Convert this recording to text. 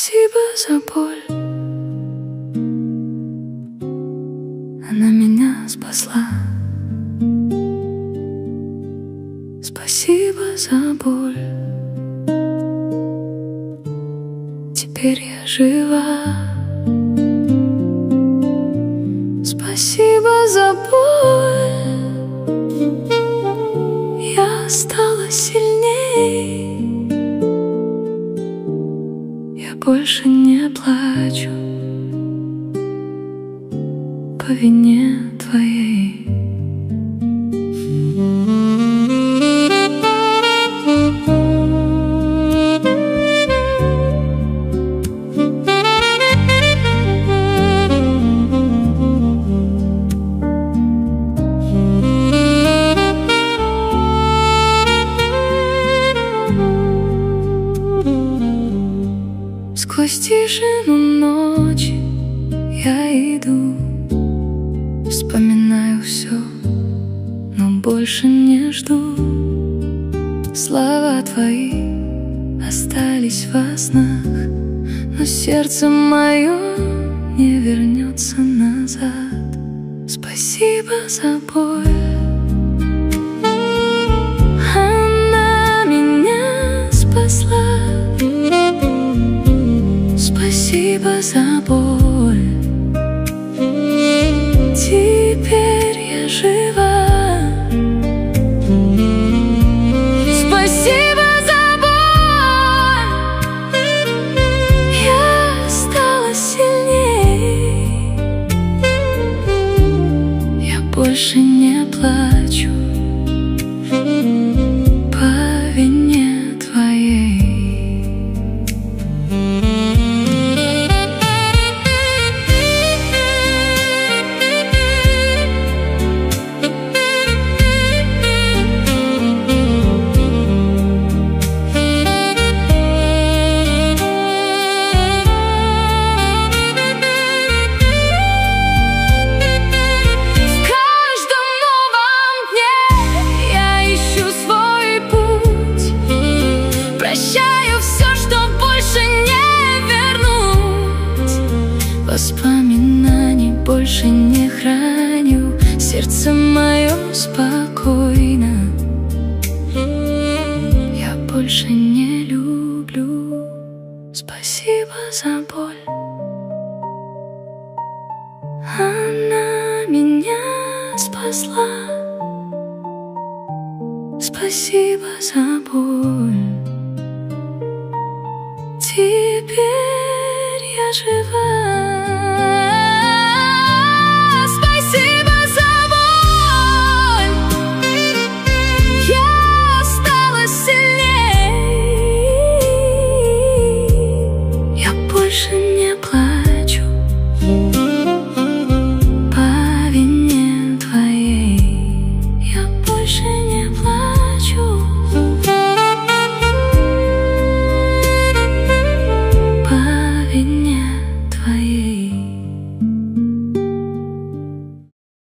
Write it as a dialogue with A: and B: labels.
A: Спасибо за боль, она меня спасла. Спасибо за боль, теперь я жива. Спасибо за боль, я стала сильней. Я больше не плачу по вине твоей. Сквозь тишину ночи я иду, вспоминаю все, но больше не жду. Слова твои остались во снах, но сердце мое не вернется назад. Спасибо за боль, она меня спасла. Спасибо за боль, теперь я жива. Спасибо за боль, я стала сильней. Я больше не плачу по вине твоей. Прощаю все, что больше не вернуть. Воспоминаний больше не храню, сердце мое спокойно. Я больше не люблю. Спасибо за боль, она меня спасла. Спасибо за боль, теперь я жива.